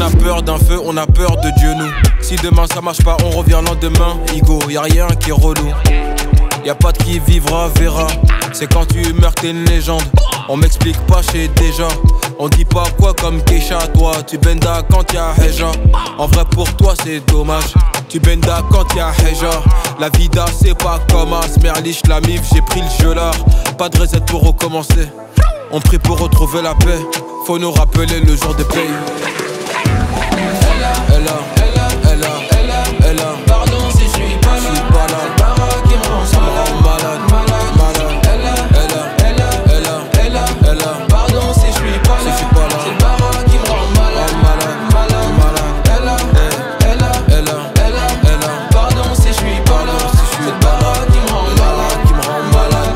a peur d'un feu, on a peur de Dieu nous. Si demain ça marche pas, on revient le lendemain. Igo, y'a rien qui est relou. Y'a pas de qui vivra, verra. C'est quand tu meurs t'es une légende. On m'explique pas, j'sais déjà. On dit pas quoi comme Keisha. Toi tu benda quand y'a Heja. En vrai pour toi c'est dommage. Tu benda quand y'a Heja. La vida c'est pas comme un Smerlich, la mif, j'ai pris le jeu là. Pas de reset pour recommencer. On prie pour retrouver la paix. Faut nous rappeler le jour des pays. Elle a, pardon si je suis pas là. Le baraque qui me rend malade. Elle a, pardon si je suis pas là. C'est le baraque qui me rend malade. Elle a, pardon si je suis pas là. C'est le baraque qui me rend malade.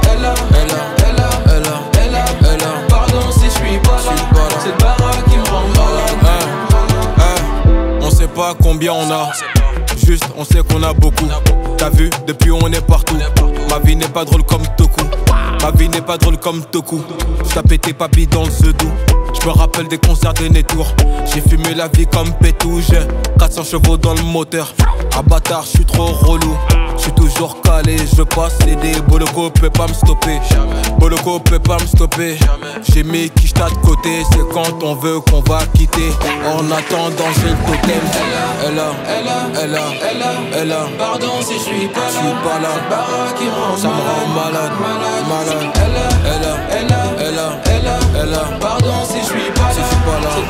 Elle a, pardon si je suis pas là. C'est le baraque qui me rend malade. On sait pas combien on a. Juste, on sait qu'on a beaucoup. T'as vu, depuis on est partout. Ma vie n'est pas drôle comme Toku. Ma vie n'est pas drôle comme Toku. J't'ai pété papy dans le Zedou. J'me rappelle des concerts de Netour. J'ai fumé la vie comme Pétou. J'ai 400 chevaux dans le moteur. Ah bâtard, j'suis trop relou. J'suis toujours calé, je passe des Boloko peut pas me stopper. Boloko peut pas me stopper. J'ai mis Kishta de côté, c'est quand on veut qu'on va quitter. En attendant j'ai le totem. Elle a, pardon si je suis pas là. Cette baraque qui me rend ça me rend malade. Elle a, pardon si je suis pas là.